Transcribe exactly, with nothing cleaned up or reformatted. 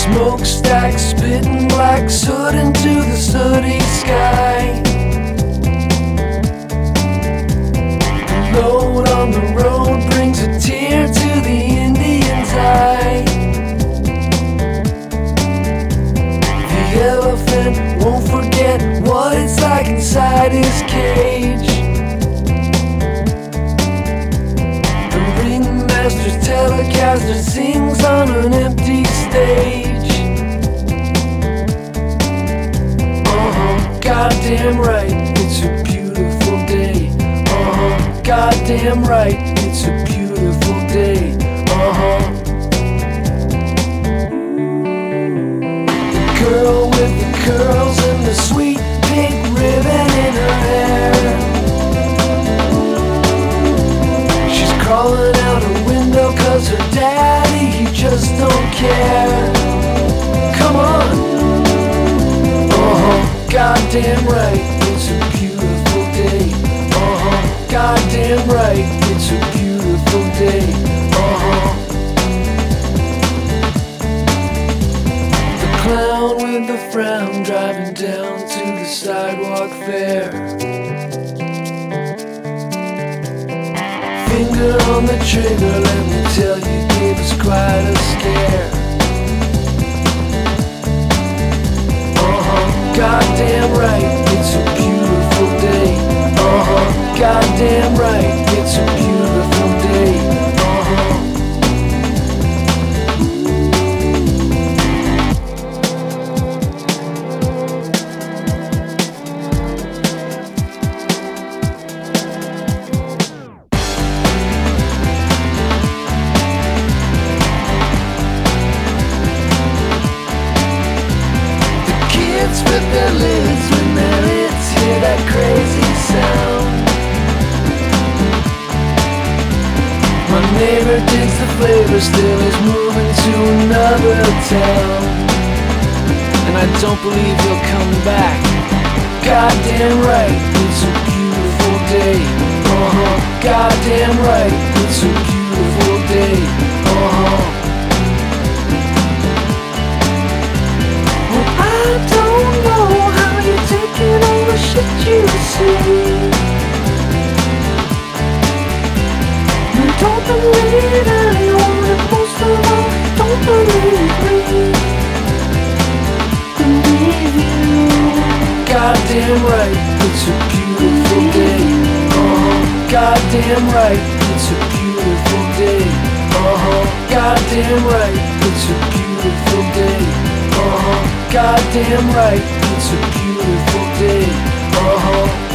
Smokestack spitting black soot into the sooty sky. The load on the road brings a tear to the Indian's eye. The elephant won't forget what it's like inside his cage. The ringmaster's telecaster sings on an empty stage. Uh-huh, goddamn right, it's a beautiful day. Uh-huh, goddamn right, it's a beautiful day. Uh-huh. The girl with the curls and the sweet pink ribbon in her hair, she's crawling out her window cause her daddy, he just don't care. Come on. Uh-huh, goddamn right, it's a beautiful day. Uh-huh, goddamn right, it's a beautiful day. Uh-huh. The clown with the frown driving down to the sidewalk fair, finger on the trigger, let me tell you, gave us quite a scare. Uh-huh, goddamn right, it's a beautiful day. Uh-huh, goddamn right, it's a beautiful day. Uh-huh. With their lids when their lids hear that crazy sound. My neighbor digs the flavor, still is moving to another town, and I don't believe he'll come back. Goddamn right, it's a beautiful day. Uh-huh, goddamn right, it's a beautiful day. Uh-huh. Shit you see, you don't believe anyone, and most of all, don't believe me. Believe you. Goddamn right, it's a beautiful day. Uh-huh, goddamn right, it's a beautiful day. Uh-huh, goddamn right, it's a beautiful day. Uh-huh, goddamn right, it's a beautiful day. Uh-huh.